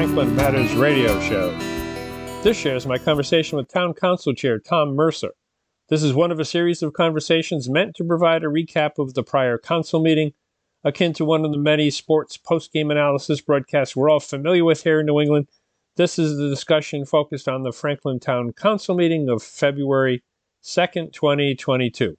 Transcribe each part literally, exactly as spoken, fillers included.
Franklin Matters radio show. This shares my conversation with Town Council Chair Tom Mercer. This is one of a series of conversations meant to provide a recap of the prior council meeting, akin to one of the many sports post-game analysis broadcasts we're all familiar with here in New England. This is the discussion focused on the Franklin Town Council meeting of February second, twenty twenty-two.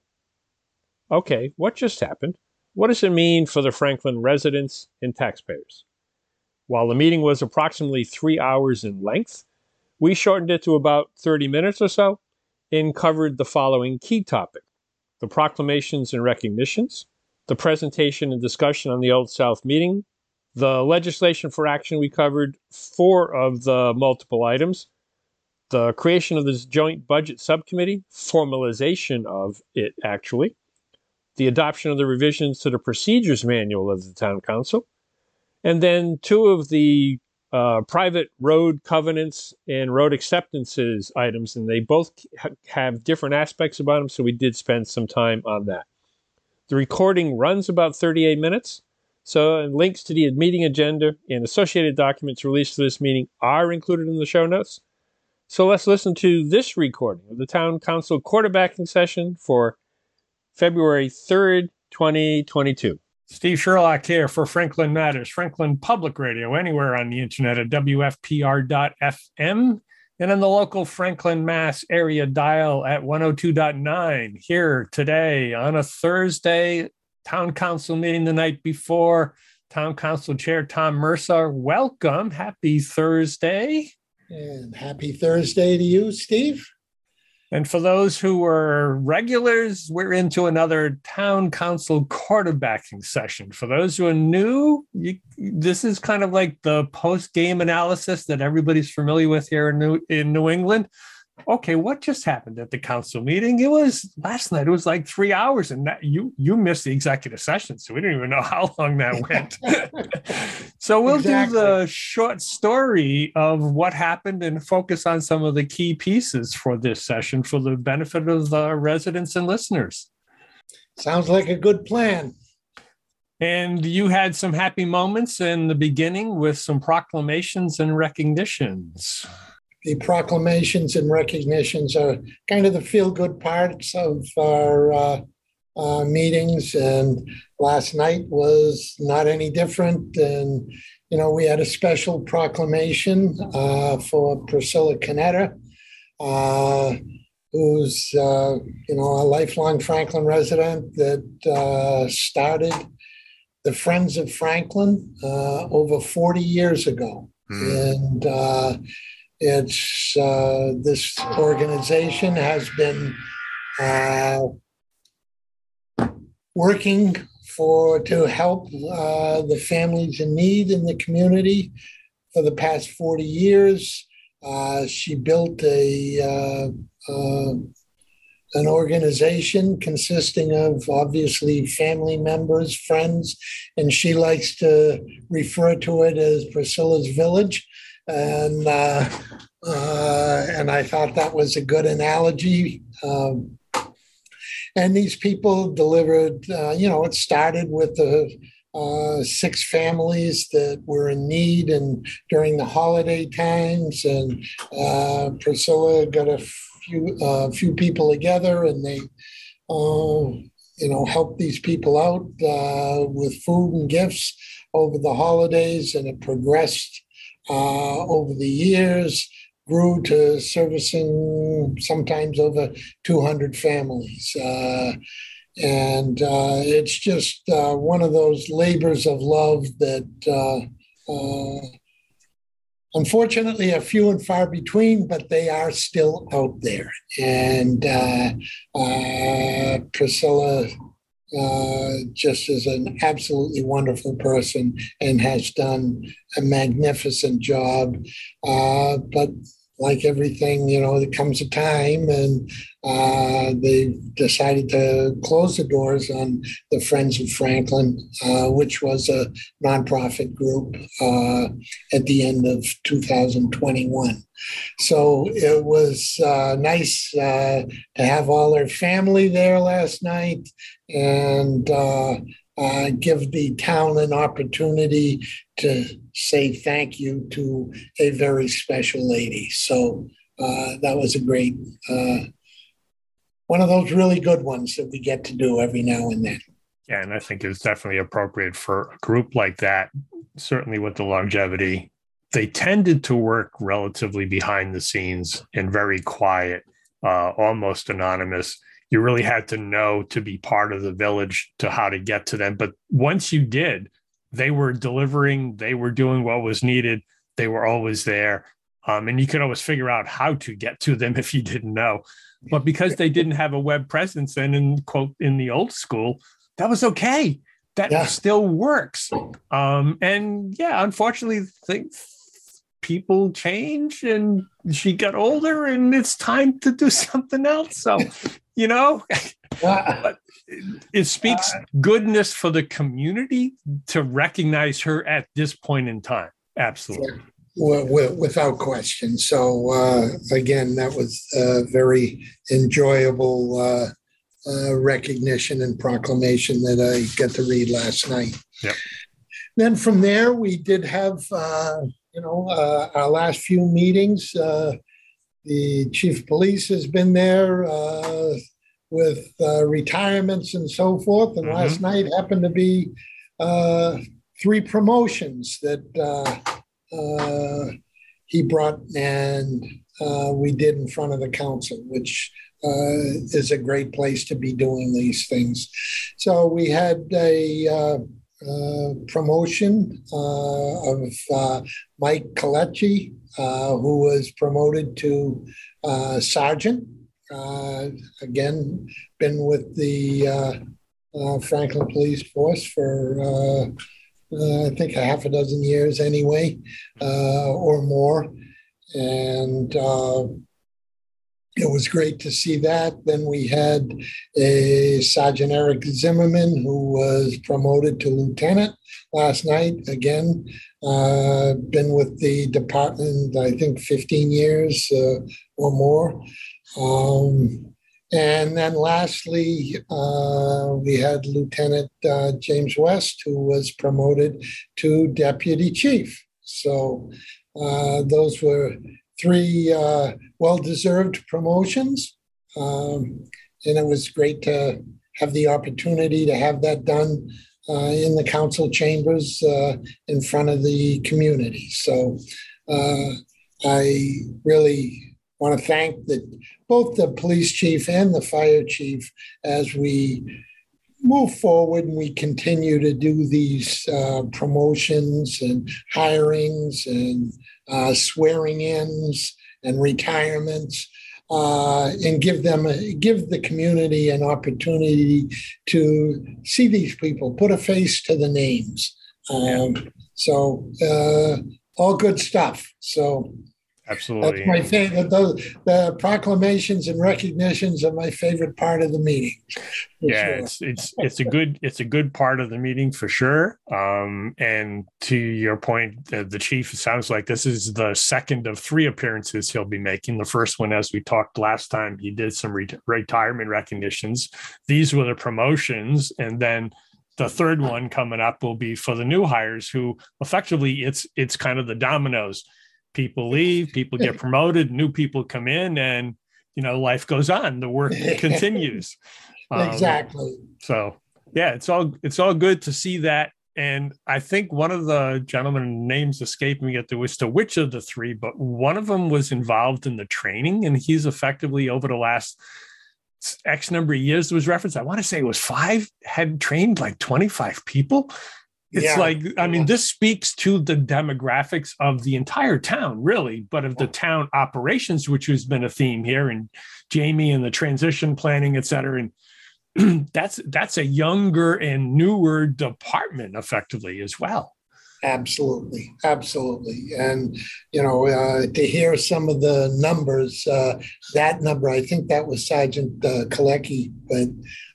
Okay, what just happened? What does it mean for the Franklin residents and taxpayers? While the meeting was approximately three hours in length, we shortened it to about thirty minutes or so and covered the following key topic: the proclamations and recognitions, the presentation and discussion on the Old South meeting, the legislation for action. We covered four of the multiple items: the creation of this joint budget subcommittee, formalization of it actually, the adoption of the revisions to the procedures manual of the town council, and then two of the uh, private road covenants and road acceptances items, and they both ha- have different aspects about them, so we did spend some time on that. The recording runs about thirty-eight minutes, so links to the meeting agenda and associated documents released for this meeting are included in the show notes. So let's listen to this recording of the Town Council quarterbacking session for February third, twenty twenty-two. Steve Sherlock here for Franklin Matters, Franklin Public Radio, anywhere on the internet at W F P R dot F M and on the local Franklin, Mass area dial at one oh two point nine. Here today on a Thursday, Town Council meeting the night before. Town Council Chair Tom Mercer, welcome. Happy Thursday. And happy Thursday to you, Steve. And for those who are regulars, we're into another Town Council quarterbacking session. For those who are new, you, this is kind of like the post-game analysis that everybody's familiar with here in New, in New England. Okay, what just happened at the council meeting? It was last night. It was like three hours, and that, you you missed the executive session, so we didn't even know how long that went. So we'll exactly. do the short story of what happened and focus on some of the key pieces for this session for the benefit of the residents and listeners. Sounds like a good plan. And you had some happy moments in the beginning with some proclamations and recognitions. The proclamations and recognitions are kind of the feel-good parts of our uh, uh, meetings, and last night was not any different. And, you know, we had a special proclamation uh, for Priscilla Canetta, uh, who's, uh, you know, a lifelong Franklin resident that uh, started the Friends of Franklin uh, over forty years ago. Mm. And uh, It's uh, this organization has been uh, working for to help uh, the families in need in the community for the past forty years. Uh, she built a uh, uh, an organization consisting of obviously family members, friends, and she likes to refer to it as Priscilla's Village. And uh, uh, and I thought that was a good analogy. Um, and these people delivered, uh, you know, it started with the uh, six families that were in need and during the holiday times. And uh, Priscilla got a few uh, few people together, and they, uh, you know, helped these people out uh, with food and gifts over the holidays, and it progressed. Uh, over the years, grew to servicing sometimes over two hundred families. Uh, and uh, it's just uh, one of those labors of love that uh, uh, unfortunately are few and far between, but they are still out there. And uh, uh, Priscilla Uh, just is an absolutely wonderful person and has done a magnificent job. Uh, but like everything, you know, there comes a time, and uh, they decided to close the doors on the Friends of Franklin, uh, which was a nonprofit group uh, at the end of two thousand twenty-one. So it was uh, nice uh, to have all their family there last night, and uh, uh, give the town an opportunity to say thank you to a very special lady. So uh, that was a great, uh, one of those really good ones that we get to do every now and then. Yeah, and I think it's definitely appropriate for a group like that, certainly with the longevity. They tended to work relatively behind the scenes and very quiet, uh, almost anonymous. You really had to know to be part of the village to how to get to them. But once you did, they were delivering, they were doing what was needed. They were always there. Um, and you could always figure out how to get to them if you didn't know. But because they didn't have a web presence and in quote in the old school, that was okay. That yeah. still works. Um, and yeah, unfortunately, things people change and she got older and it's time to do something else. So, you know, but it speaks goodness for the community to recognize her at this point in time. Absolutely. Without question. So, uh, again, that was a very enjoyable uh, uh, recognition and proclamation that I got to read last night. Yep. Then from there, we did have, uh, you know, uh, our last few meetings. Uh, the chief of police has been there uh, with uh, retirements and so forth. And mm-hmm. last night happened to be uh, three promotions that uh, uh, he brought and uh, we did in front of the council, which uh, is a great place to be doing these things. So we had a uh, Uh, promotion uh, of uh, Mike Colecci, uh, who was promoted to uh, sergeant. Uh, again, been with the uh, uh, Franklin Police Force for uh, uh, I think a half a dozen years anyway, uh, or more. And uh, it was great to see that. Then we had a Sergeant Eric Zimmerman, who was promoted to lieutenant last night. Again, uh, been with the department, I think, fifteen years uh, or more. Um, and then lastly, uh, we had Lieutenant uh, James West, who was promoted to deputy chief. So uh, those were three uh, well-deserved promotions. Um, and it was great to have the opportunity to have that done uh, in the council chambers uh, in front of the community. So uh, I really want to thank the, both the police chief and the fire chief as we move forward and we continue to do these uh, promotions and hirings and uh, swearing-ins and retirements, uh, and give them, a, give the community an opportunity to see these people, put a face to the names. Um, so uh, all good stuff. So absolutely, that's my favorite. Those the proclamations and recognitions are my favorite part of the meeting. Yeah, sure. it's it's it's a good it's a good part of the meeting for sure. Um, and to your point, the, the chief, it sounds like this is the second of three appearances he'll be making. The first one, as we talked last time, he did some re- retirement recognitions. These were the promotions, and then the third one coming up will be for the new hires, who effectively it's it's kind of the dominoes. People leave, people get promoted, new people come in, and you know life goes on. The work continues. Um, exactly. So yeah, it's all it's all good to see that. And I think one of the gentlemen, names escape me at the as to which of the three, but one of them was involved in the training, and he's effectively over the last X number of years was referenced. I want to say it was five, had trained like twenty-five people. It's yeah. like, I mean, this speaks to the demographics of the entire town, really, but of the town operations, which has been a theme here, and Jamie and the transition planning, et cetera. And that's that's a younger and newer department, effectively, as well. Absolutely, absolutely. And, you know, uh, to hear some of the numbers, uh, that number, I think that was Sergeant uh, Kalecki, but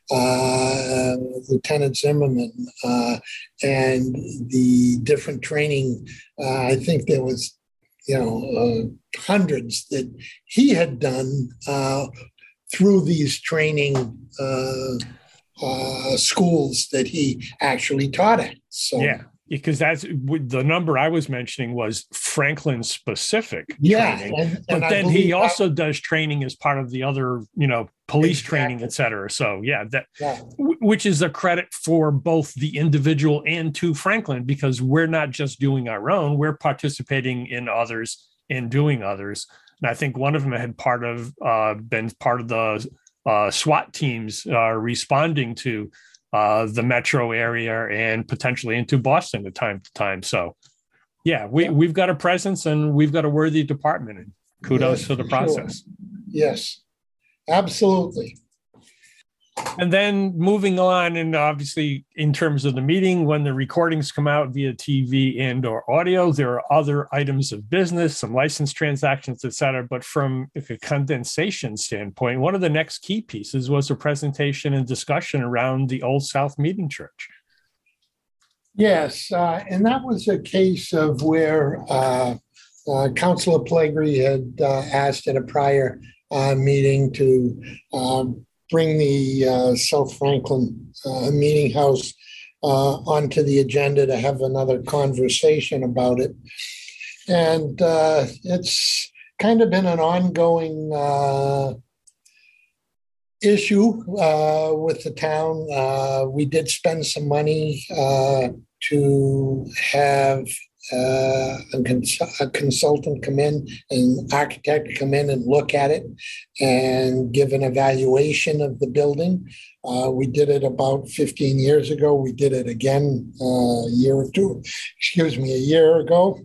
uh, Lieutenant Zimmerman, uh, and the different training, uh, I think there was, you know, uh, hundreds that he had done uh, through these training uh, uh, schools that he actually taught at. So yeah, because that's the number I was mentioning was Franklin specific yeah, training, and, but and then he that, also does training as part of the other, you know, police exactly. training, et cetera. So yeah, that yeah. which is a credit for both the individual and to Franklin, because we're not just doing our own, we're participating in others and doing others. And I think one of them had part of uh, been part of the uh, SWAT teams uh, responding to uh, the metro area and potentially into Boston from time to time. So yeah, we, yeah. we've got a presence and we've got a worthy department, and kudos yes, to the process. Sure. Yes, absolutely. And then moving on, and obviously in terms of the meeting, when the recordings come out via T V and or audio, there are other items of business, some license transactions, et cetera. But from a condensation standpoint, one of the next key pieces was a presentation and discussion around the Old South Meeting Church. Yes, uh, and that was a case of where uh, uh, Councilor Pellegrini had uh, asked at a prior uh, meeting to um, bring the uh, South Franklin uh, Meeting House uh, onto the agenda to have another conversation about it. And uh, it's kind of been an ongoing uh, issue uh, with the town. Uh, we did spend some money uh, to have uh, a, cons- a consultant come in, an architect come in and look at it and give an evaluation of the building. Uh, we did it about fifteen years ago. We did it again uh, a year or two, excuse me, a year ago.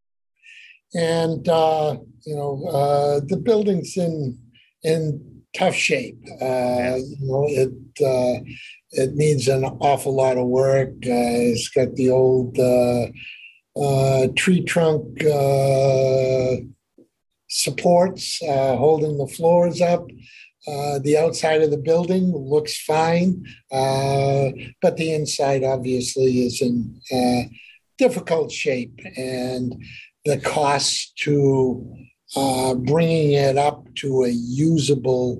And, uh, you know, uh, the building's in, in tough shape. Uh, you know, it, uh, it needs an awful lot of work. Uh, it's got the old uh, uh, tree trunk uh, supports uh, holding the floors up. Uh, the outside of the building looks fine, uh, but the inside obviously is in uh, difficult shape. And the cost to uh, bringing it up to a usable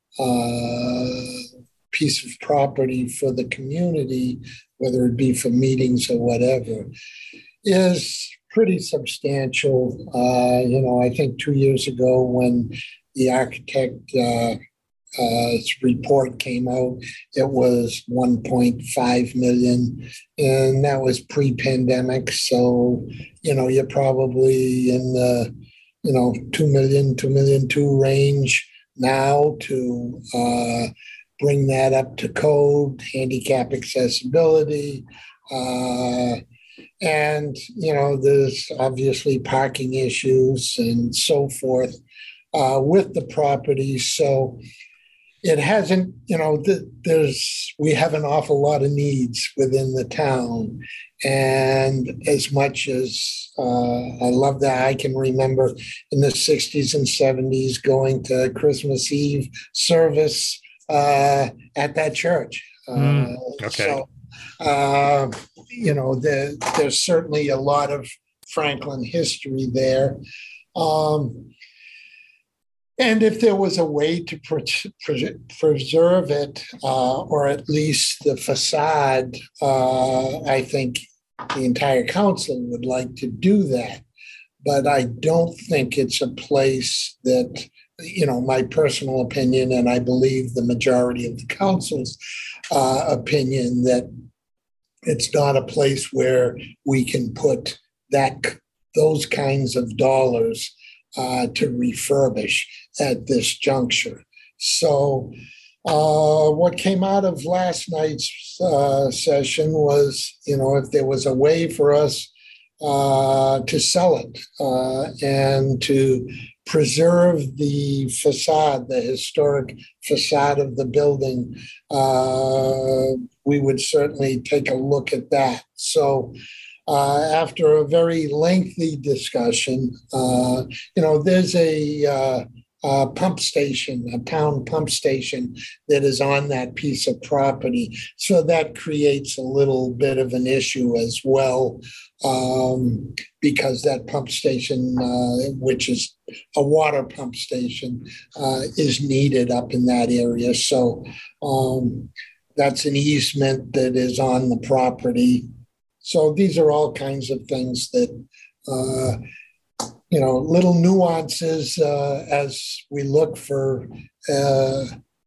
uh, piece of property for the community, whether it be for meetings or whatever, is pretty substantial. Uh, you know, I think two years ago when the architect uh, uh, report came out, it was one point five million, and that was pre-pandemic. So, you know, you're probably in the, you know, two million, two million two range now to uh, bring that up to code, handicap accessibility. Uh, and, you know, there's obviously parking issues and so forth uh, with the property. So it hasn't, you know, th- there's, we have an awful lot of needs within the town. And as much as uh, I love that, I can remember in the sixties and seventies going to Christmas Eve service uh, at that church. Mm, uh, okay. So, uh, you know, the, there's certainly a lot of Franklin history there. Um, And if there was a way to pre- pre- preserve it, uh, or at least the facade, uh, I think the entire council would like to do that. But I don't think it's a place that, you know, my personal opinion, and I believe the majority of the council's uh, opinion, that it's not a place where we can put that those kinds of dollars Uh, to refurbish at this juncture. So uh, what came out of last night's uh, session was, you know, if there was a way for us uh, to sell it uh, and to preserve the facade, the historic facade of the building, uh, we would certainly take a look at that. So Uh, after a very lengthy discussion, uh, you know, there's a, uh, a pump station, a town pump station that is on that piece of property. So that creates a little bit of an issue as well, um, because that pump station, uh, which is a water pump station, uh, is needed up in that area. So um, that's an easement that is on the property. So these are all kinds of things that, uh, you know, little nuances uh, as we look for uh,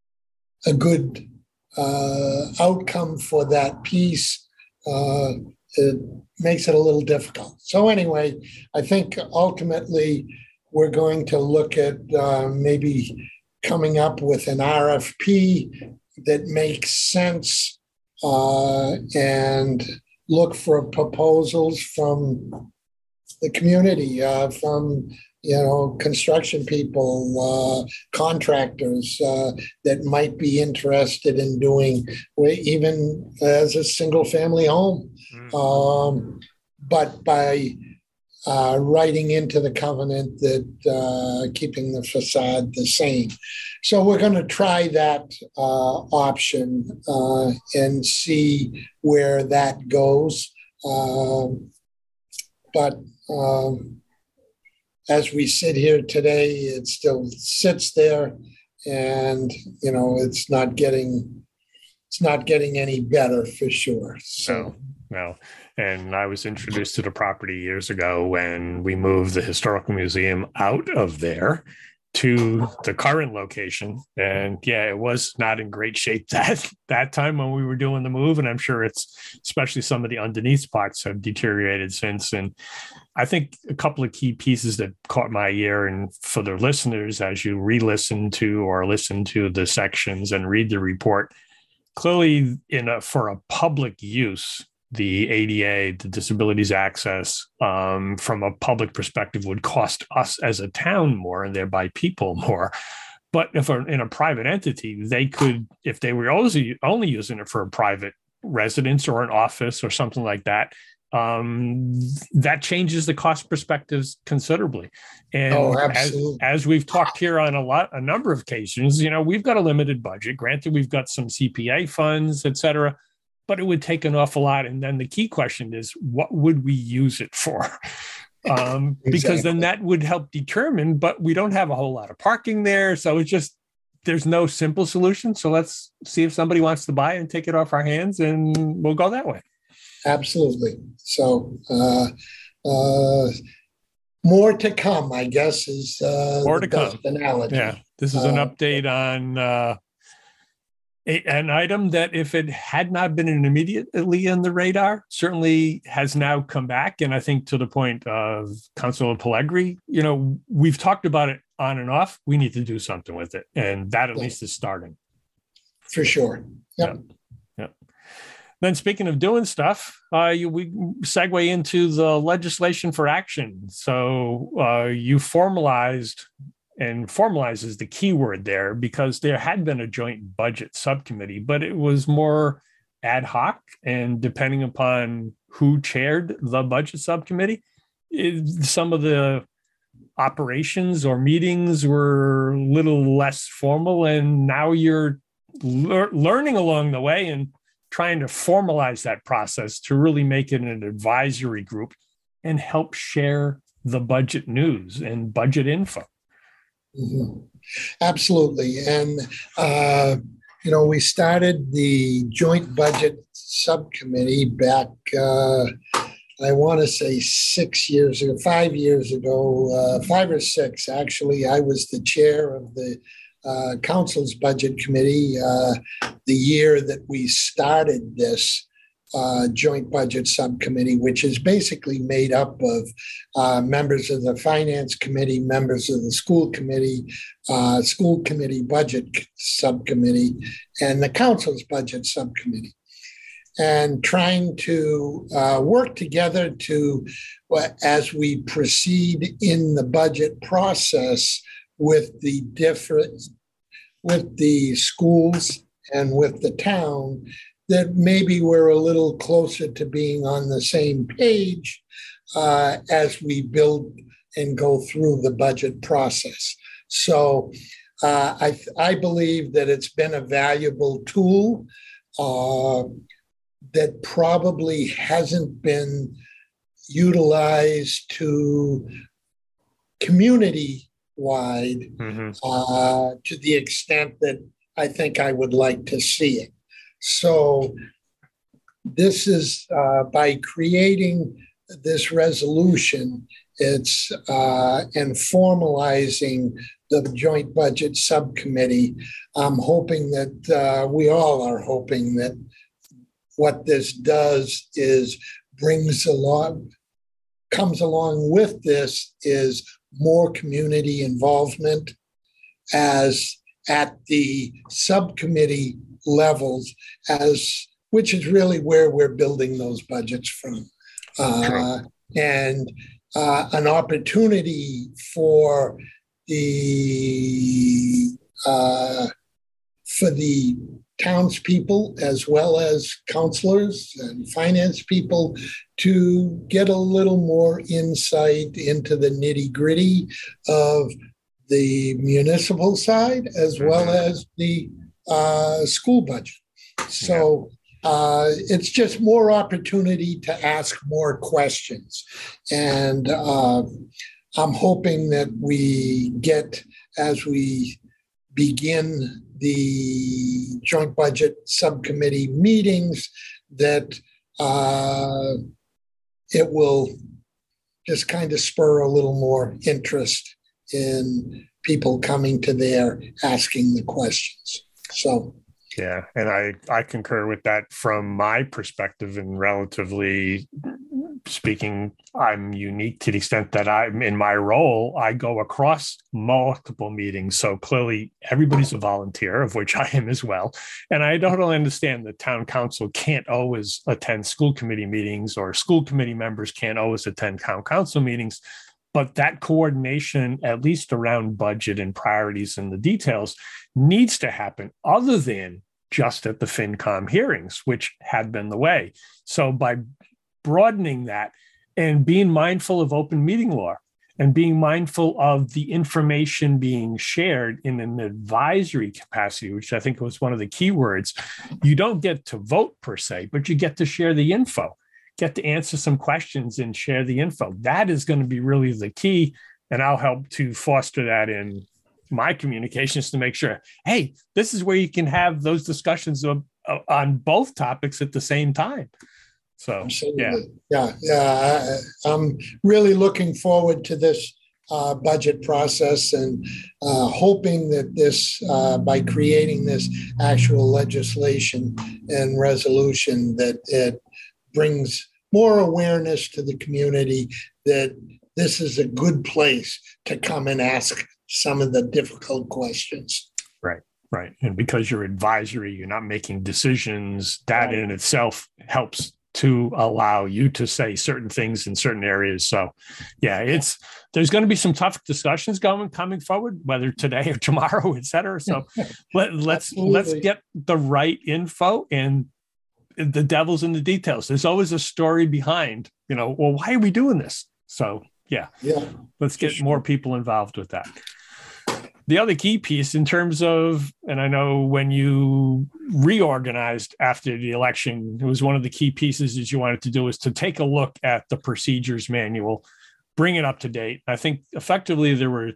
a good uh, outcome for that piece. Uh, it makes it a little difficult. So anyway, I think ultimately we're going to look at uh, maybe coming up with an R F P that makes sense uh, and look for proposals from the community, uh, from you know construction people, uh, contractors uh, that might be interested in doing even as a single family home, mm. um, but by uh, writing into the covenant that uh, keeping the facade the same. So we're going to try that uh, option uh, and see where that goes. Um, but um, as we sit here today, it still sits there, and you know it's not getting it's not getting any better for sure. So. No, no. And I was introduced to the property years ago when we moved the Historical Museum out of there to the current location. And yeah, it was not in great shape that that time when we were doing the move. And I'm sure it's, especially some of the underneath parts have deteriorated since. And I think a couple of key pieces that caught my ear, and for the listeners, as you re-listen to or listen to the sections and read the report, clearly in a, for a public use, the A D A, the Disabilities Access, um, from a public perspective would cost us as a town more and thereby people more. But if in a private entity, they could, if they were only, only using it for a private residence or an office or something like that, um, that changes the cost perspectives considerably. And oh, as, as we've talked here on a lot, a number of occasions, you know, we've got a limited budget. Granted, we've got some C P A funds, et cetera, but it would take an awful lot. And then the key question is, what would we use it for? Um, exactly. Because then that would help determine, but we don't have a whole lot of parking there. So it's just, there's no simple solution. So let's see if somebody wants to buy it and take it off our hands, and we'll go that way. Absolutely. So uh, uh, more to come, I guess, is uh, more the to best come. analogy. Yeah. This is an uh, update on uh, A, an item that, if it had not been immediately on the radar, certainly has now come back. And I think to the point of Councilor Pellegrini, you know, we've talked about it on and off. We need to do something with it. And that at yeah. least is starting. For sure. Yep. Yeah. Yeah. Then speaking of doing stuff, uh, you, we segue into the legislation for action. So uh, you formalized and formalizes the key word there, because there had been a joint budget subcommittee, but it was more ad hoc, and depending upon who chaired the budget subcommittee, it, some of the operations or meetings were a little less formal. And now you're lear- learning along the way and trying to formalize that process to really make it an advisory group and help share the budget news and budget info. Mm-hmm. Absolutely. And, uh, you know, we started the joint budget subcommittee back, uh, I want to say six years ago, five years ago, uh, five or six, actually. I was the chair of the uh, council's budget committee uh, the year that we started this Uh, joint budget subcommittee, which is basically made up of uh, members of the finance committee, members of the school committee, uh, school committee budget subcommittee, and the council's budget subcommittee, and trying to uh, work together to, as we proceed in the budget process with the different, with the schools and with the town, that maybe we're a little closer to being on the same page uh, as we build and go through the budget process. So uh, I, I believe that it's been a valuable tool uh, that probably hasn't been utilized to community-wide mm-hmm. uh, to the extent that I think I would like to see it. So this is uh, by creating this resolution, it's uh, and formalizing the joint budget subcommittee. I'm hoping that uh, we all are hoping that what this does is brings along, comes along with this is more community involvement as at the subcommittee levels, as which is really where we're building those budgets from. Uh, and uh, an opportunity for the uh, for the townspeople as well as counselors and finance people to get a little more insight into the nitty-gritty of the municipal side as well as the uh, school budget. So uh, it's just more opportunity to ask more questions. And uh, I'm hoping that we get, as we begin the joint budget subcommittee meetings, that uh, it will just kind of spur a little more interest in people coming to there asking the questions. So yeah, and I, I concur with that from my perspective, and relatively speaking, I'm unique to the extent that I'm in my role, I go across multiple meetings. So clearly everybody's a volunteer, of which I am as well. And I don't understand that town council can't always attend school committee meetings, or school committee members can't always attend town council meetings. But that coordination, at least around budget and priorities and the details, needs to happen other than just at the FinCom hearings, which had been the way. So by broadening that and being mindful of open meeting law and being mindful of the information being shared in an advisory capacity, which I think was one of the key words, you don't get to vote per se, but you get to share the info. Get to answer some questions and share the info. That is going to be really the key. And I'll help to foster that in my communications to make sure, hey, this is where you can have those discussions of, uh, on both topics at the same time. So, absolutely. yeah, yeah, I, I'm really looking forward to this uh, budget process, and uh, hoping that this, uh, by creating this actual legislation and resolution, that it brings more awareness to the community that this is a good place to come and ask some of the difficult questions. Right, right. And because you're advisory, you're not making decisions, that right. in itself helps to allow you to say certain things in certain areas. So yeah, it's, there's going to be some tough discussions going, coming forward, whether today or tomorrow, et cetera. So let, let's, let's get the right info, and the devil's in the details. There's always a story behind, you know, well, why are we doing this? So yeah, yeah, let's get sure. more people involved with that. The other key piece in terms of, and I know when you reorganized after the election, it was one of the key pieces that you wanted to do is to take a look at the procedures manual, bring it up to date. I think effectively there were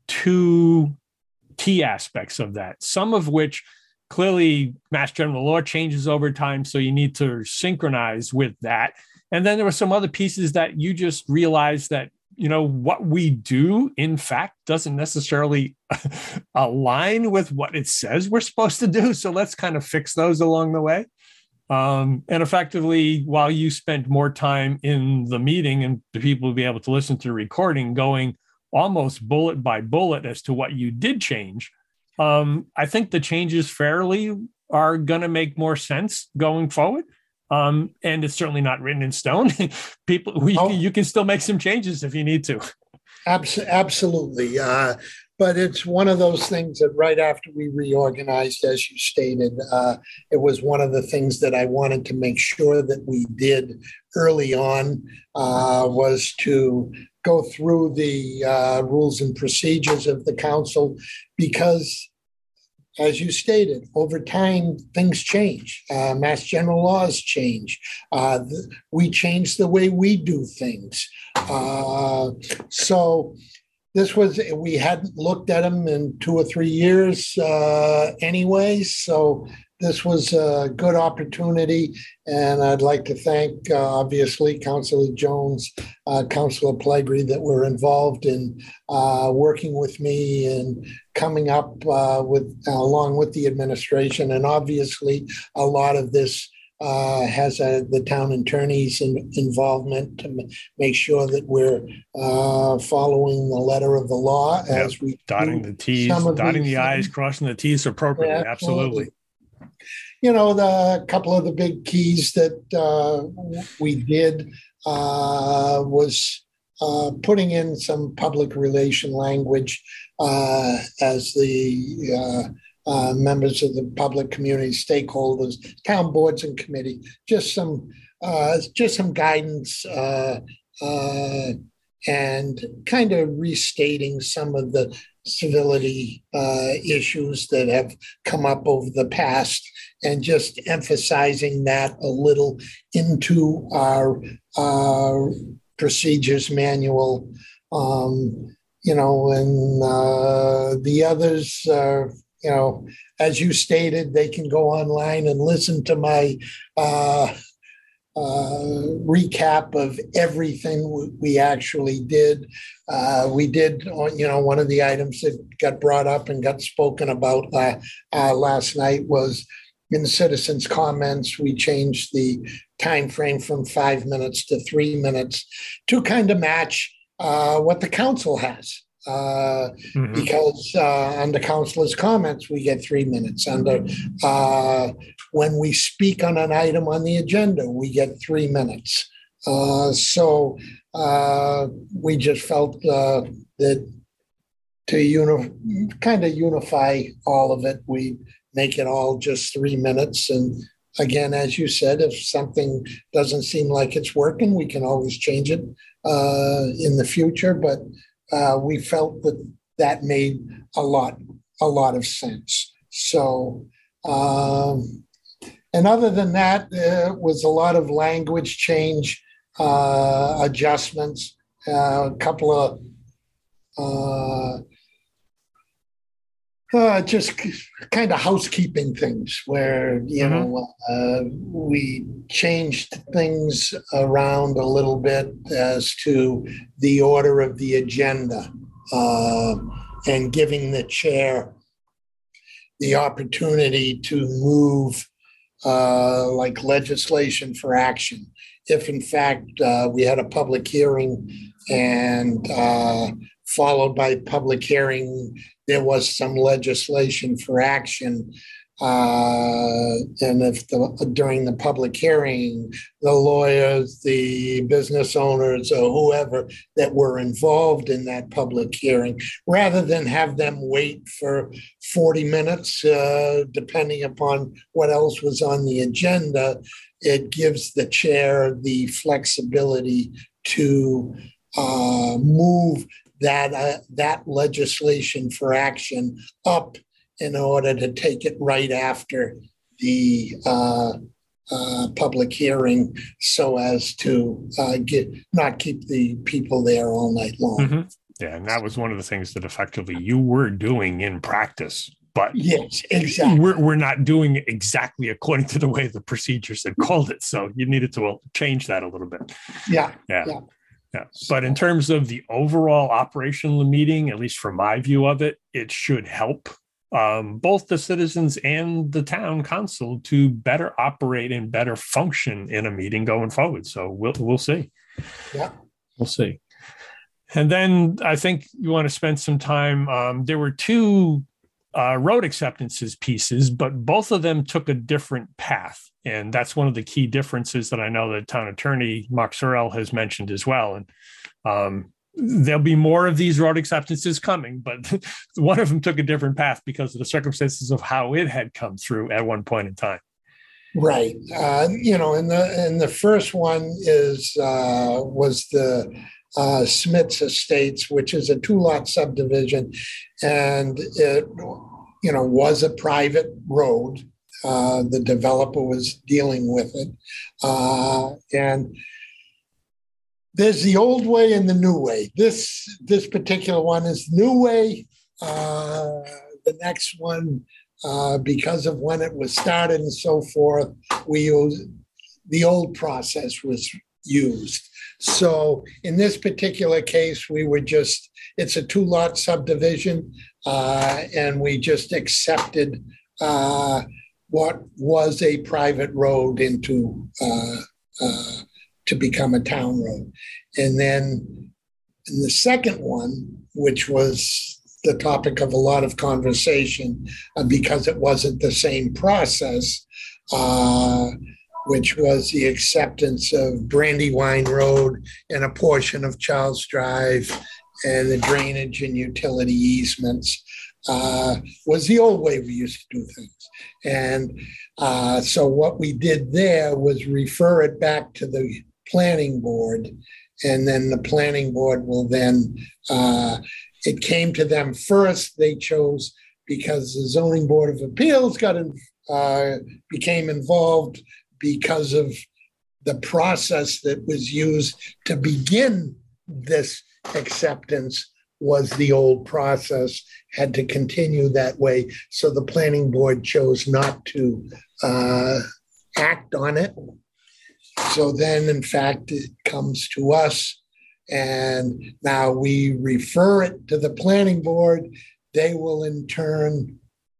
two key aspects of that, some of which clearly Mass General Law changes over time, so you need to synchronize with that. And then there were some other pieces that you just realized that, you know, what we do, in fact, doesn't necessarily align with what it says we're supposed to do. So let's kind of fix those along the way. Um, and effectively, while you spent more time in the meeting and the people will be able to listen to the recording, going almost bullet by bullet as to what you did change, Um, I think the changes fairly are going to make more sense going forward. Um, and it's certainly not written in stone. People, we, oh, you can still make some changes if you need to. Abs- absolutely. Uh, but it's one of those things that right after we reorganized, as you stated, uh, it was one of the things that I wanted to make sure that we did early on uh, was to go through the uh, rules and procedures of the council, because as you stated, over time, things change. Uh, Mass General laws change. Uh, the, we change the way we do things. Uh, so this was, we hadn't looked at them in two or three years uh, anyway. So this was a good opportunity, and I'd like to thank, uh, obviously, Councilor Jones, uh, Councilor Pellegrini, that were involved in uh, working with me and coming up uh, with, uh, along with the administration. And obviously, a lot of this uh, has uh, the town attorney's in, involvement to m- make sure that we're uh, following the letter of the law as Yep. we Dotting do the T's, some of dotting these the I's, things. crossing the T's appropriately. Yeah, Absolutely. You know, the couple of the big keys that uh, we did uh, was uh, putting in some public relation language uh, as the uh, uh, members of the public community, stakeholders, town boards and committee, just some uh, just some guidance uh, uh, and kind of restating some of the civility uh, issues that have come up over the past, and just emphasizing that a little into our uh, procedures manual. Um, you know, and uh, the others, uh, you know, as you stated, they can go online and listen to my uh, uh, recap of everything we actually did. Uh, we did, you know, one of the items that got brought up and got spoken about uh, uh, last night was in the citizens' comments. We changed the time frame from five minutes to three minutes to kind of match uh, what the council has. Uh, mm-hmm. Because uh, under councilors' comments, we get three minutes. Under uh, when we speak on an item on the agenda, we get three minutes. Uh, so uh, we just felt uh, that to uni- kind of unify all of it, we make it all just three minutes. And again, as you said, if something doesn't seem like it's working, we can always change it uh, in the future. But uh, we felt that that made a lot, a lot of sense. So, um, and other than that, there was a lot of language change, uh, adjustments, uh, a couple of uh, uh, just kind of housekeeping things where, you mm-hmm. know, uh, we changed things around a little bit as to the order of the agenda uh, and giving the chair the opportunity to move uh, like legislation for action. If in fact uh, we had a public hearing and uh, followed by public hearing, there was some legislation for action. Uh, and if the, during the public hearing, the lawyers, the business owners, or whoever that were involved in that public hearing, rather than have them wait for forty minutes, uh, depending upon what else was on the agenda, it gives the chair the flexibility to uh, move that uh, that legislation for action up in order to take it right after the uh, uh, public hearing, so as to uh, get not keep the people there all night long. Mm-hmm. Yeah, and that was one of the things that effectively you were doing in practice. But yes, exactly. We're, we're not doing it exactly according to the way the procedures had called it. So you needed to change that a little bit. Yeah. Yeah. yeah. Yeah. But in terms of the overall operation of the meeting, at least from my view of it, it should help um, both the citizens and the town council to better operate and better function in a meeting going forward. So we'll we'll see. Yeah. We'll see. And then I think you want to spend some time. Um, there were two uh, road acceptances pieces, but both of them took a different path. And that's one of the key differences that I know that town attorney Mark Sorrell has mentioned as well. And um, there'll be more of these road acceptances coming, but one of them took a different path because of the circumstances of how it had come through at one point in time. Right. Uh, you know, and the and the first one is uh, was the uh, Smith's Estates, which is a two-lot subdivision, and it, you know, was a private road. Uh, the developer was dealing with it, uh, and there's the old way and the new way. This this particular one is the new way. Uh, the next one uh, because of when it was started and so forth, we used, the old process was used. So in this particular case, we were just, it's a two-lot subdivision, uh, and we just accepted uh, what was a private road into uh, uh, to become a town road. And then in the second one, which was the topic of a lot of conversation uh, because it wasn't the same process, uh, which was the acceptance of Brandywine Road and a portion of Charles Drive and the drainage and utility easements, uh, was the old way we used to do things. And uh, so what we did there was refer it back to the planning board, and then the planning board will then, uh, it came to them first. They chose, because the zoning board of appeals got in, uh, became involved because of the process that was used to begin this acceptance was the old process, had to continue that way. So the planning board chose not to uh, act on it. So then, in fact, it comes to us, and now we refer it to the planning board. They will in turn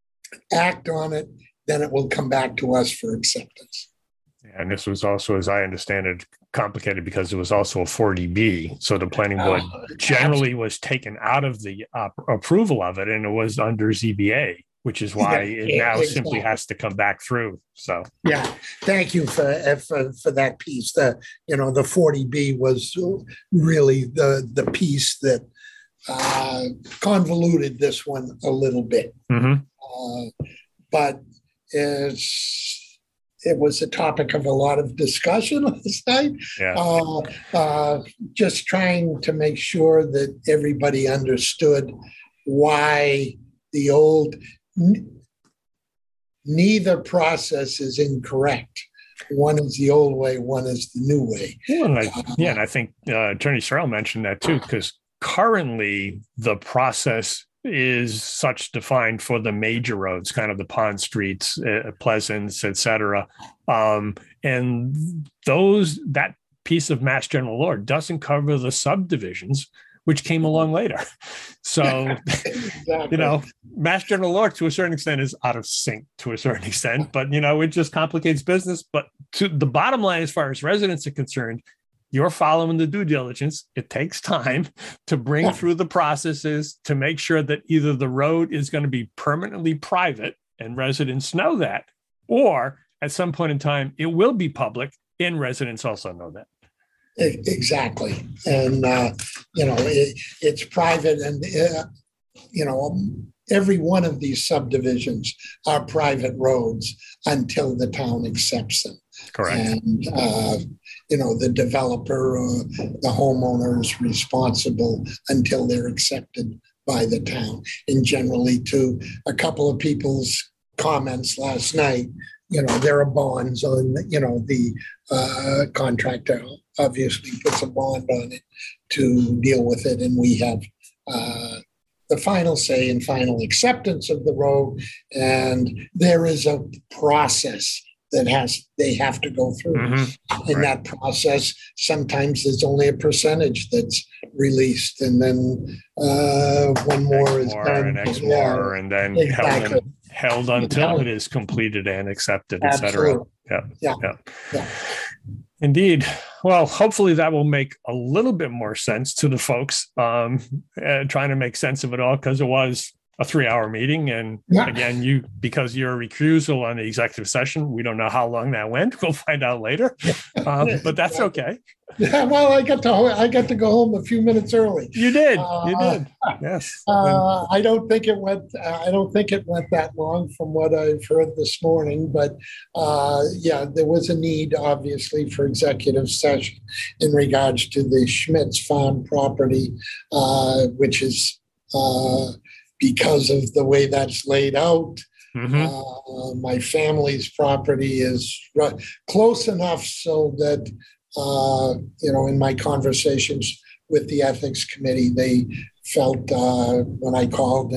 act on it. Then it will come back to us for acceptance. And this was also, as I understand it, complicated because it was also a forty B. So the planning board uh, generally was taken out of the uh, approval of it, and it was under Z B A, which is why yeah, it now exactly. simply has to come back through. So yeah, thank you for for, for that piece. The you know the forty B was really the the piece that uh, convoluted this one a little bit, mm-hmm. uh, but it's. It was a topic of a lot of discussion last night. Yeah. Uh, uh, just trying to make sure that everybody understood why the old, n- neither process is incorrect. One is the old way, one is the new way. Well, and I, yeah, and I think uh, Attorney Sorrell mentioned that too, because currently the process is such defined for the major roads, kind of the Pond Streets, uh, Pleasance, et cetera. Um, and those, that piece of Mass General Law doesn't cover the subdivisions, which came along later. So, exactly. you know, Mass General Law to a certain extent is out of sync to a certain extent, but, you know, it just complicates business. But to the bottom line, as far as residents are concerned, you're following the due diligence. It takes time to bring through the processes to make sure that either the road is going to be permanently private and residents know that, or at some point in time, it will be public and residents also know that. Exactly. And, uh, you know, it, it's private and, uh, you know, every one of these subdivisions are private roads until the town accepts them. Correct. And, uh, you know, the developer, uh, the homeowner is responsible until they're accepted by the town. And generally, to a couple of people's comments last night, you know, there are bonds on, you know, the uh, contractor obviously puts a bond on it to deal with it. And we have uh, the final say and final acceptance of the road. And there is a process that has they have to go through. Mm-hmm. In right. that process, sometimes there's only a percentage that's released, and then uh, one more X is more done. and X yeah. more, and then exactly. held, held until held. it is completed and accepted, et Absolutely. cetera. Yeah. Yeah. yeah. yeah. Indeed. Well, hopefully that will make a little bit more sense to the folks um, uh, trying to make sense of it all, because it was a three-hour meeting. And yeah. again, you because you're a recusal on the executive session, we don't know how long that went. We'll find out later, um, but that's okay. Yeah, well, I got to I got to go home a few minutes early. You did, uh, you did. Yes. Uh, I don't think it went. Uh, I don't think it went that long, from what I've heard this morning. But uh, yeah, there was a need, obviously, for executive session in regards to the Schmitz Farm property, uh, which is. Uh, Because of the way that's laid out, mm-hmm. uh, my family's property is r- close enough so that, uh, you know, in my conversations with the ethics committee, they felt uh, when I called and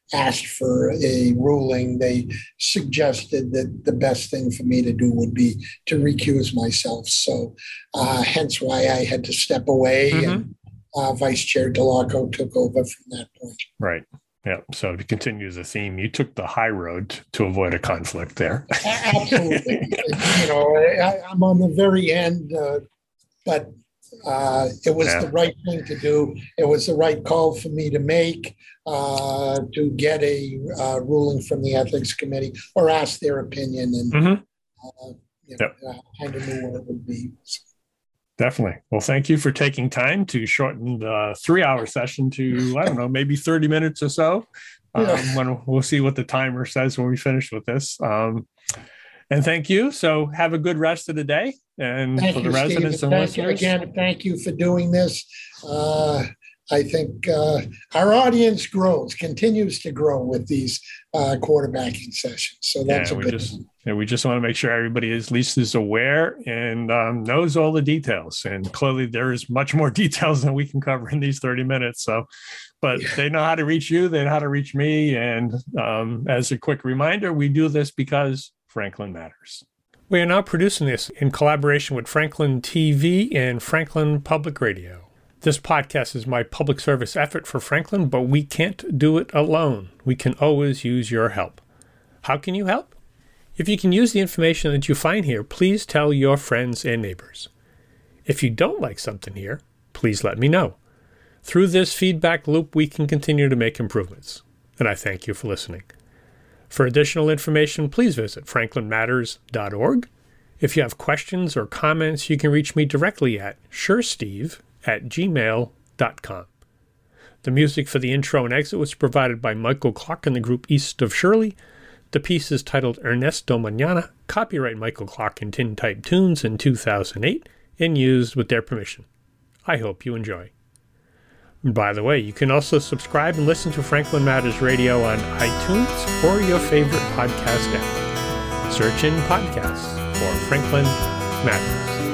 asked for a ruling, they suggested that the best thing for me to do would be to recuse myself. So uh, hence why I had to step away, mm-hmm. and uh, Vice Chair DeLarco took over from that point. Right. Yeah. So to continue the theme, you took the high road to avoid a conflict there. Absolutely. You know, I, I'm on the very end, uh, but uh, it was yeah. the right thing to do. It was the right call for me to make, uh, to get a uh, ruling from the Ethics Committee or ask their opinion, and mm-hmm. uh, you know, yep. I kind of knew what it would be. So. Definitely. Well, thank you for taking time to shorten the three-hour session to, I don't know, maybe thirty minutes or so. Um, yeah. when we'll see what the timer says when we finish with this. Um, and thank you. So have a good rest of the day. And thank for you, the residents Steve. and thank listeners. You again, thank you for doing this. Uh, I think uh, our audience grows, continues to grow with these uh, quarterbacking sessions. So that's yeah, a we good just thing. Yeah, we just want to make sure everybody at least is aware and um, knows all the details. And clearly there is much more details than we can cover in these thirty minutes. So, but yeah. they know how to reach you. They know how to reach me. And um, as a quick reminder, we do this because Franklin matters. We are now producing this in collaboration with Franklin T V and Franklin Public Radio. This podcast is my public service effort for Franklin, but we can't do it alone. We can always use your help. How can you help? If you can use the information that you find here, please tell your friends and neighbors. If you don't like something here, please let me know. Through this feedback loop, we can continue to make improvements. And I thank you for listening. For additional information, please visit franklin matters dot org. If you have questions or comments, you can reach me directly at suresteve at gmail dot com. The music for the intro and exit was provided by Michael Clark and the group East of Shirley. The piece is titled Ernesto Mañana, copyright Michael Clark and Tintype Tunes in two thousand eight, and used with their permission. I hope you enjoy. By the way, you can also subscribe and listen to Franklin Matters Radio on iTunes or your favorite podcast app. Search in podcasts for Franklin Matters.